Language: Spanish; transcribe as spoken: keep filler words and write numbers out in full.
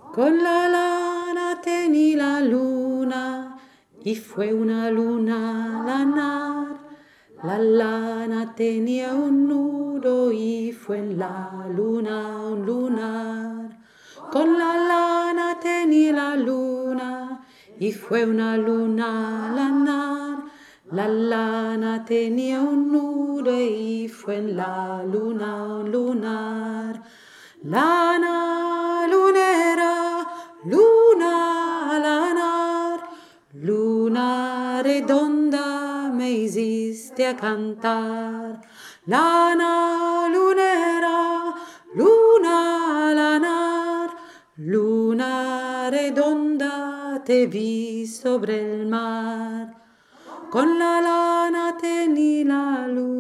Con la lana tení la luna y fue una luna lanar. La lana tenía un nudo y fue en la luna un lunar. Con la lana tenía la luna y fue una luna lanar. La lana tenía un nudo y fue en la luna un lunar. Lana, lunera, luna, lanar, luna redonda me hiciste a cantar. Lana, lunera, luna, lanar, luna redonda te vi sobre el mar. Con la lana tení la luna.